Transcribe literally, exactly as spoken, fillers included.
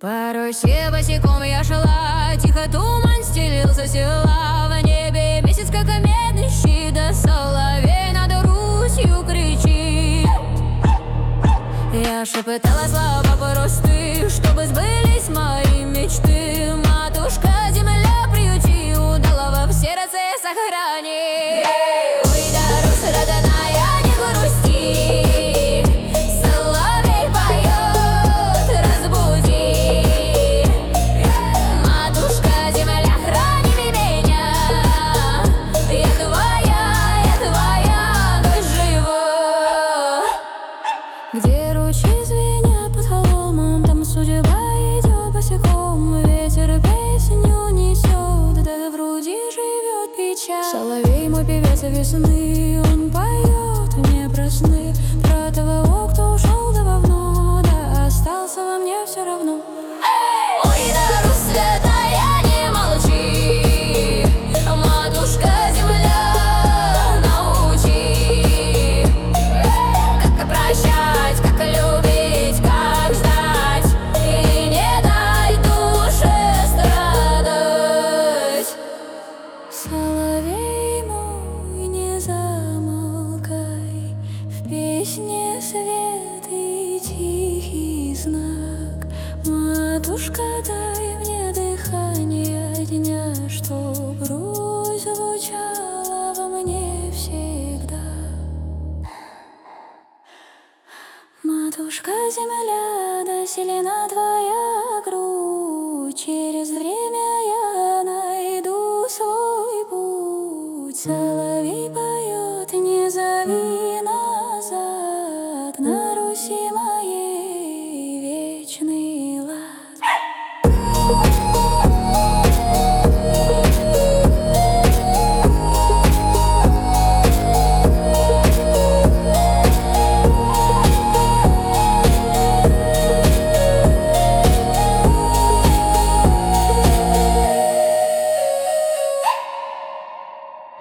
Порой все босиком я шла, тихо туман стелился села. В небе месяц, как медный щит, да соловей над Русью кричит. Я шепотала слова простые, чтобы сбылись мои мечты. Матушка земля приюти, удала во в сердце сохрани. Ой, да, Русь родная, не грусти, соловей поет, разбуди. Матушка земля, храни меня, я твоя, я твоя, дочь живу. Где ручьи звенят под холмом, там судьба идет босиком. Ветер песню несет, да в груди живет печаль. Соловей мой певец весны, он поет мне про сны, про того, кто ушел давно, да остался во мне все равно. Ой, да, Русь святая, не молчи, матушка земля, научи, как прощать, как любить, как ждать, и не дай душе страдать. Соловей мой, не замолкай, в песне свет и тихий знак. Матушка, дай мне дыхание дня, чтоб Русь звучала во мне всегда. Матушка земля, да сильна твоя грудь, через время я найду свой путь. Соловей поет, не зови.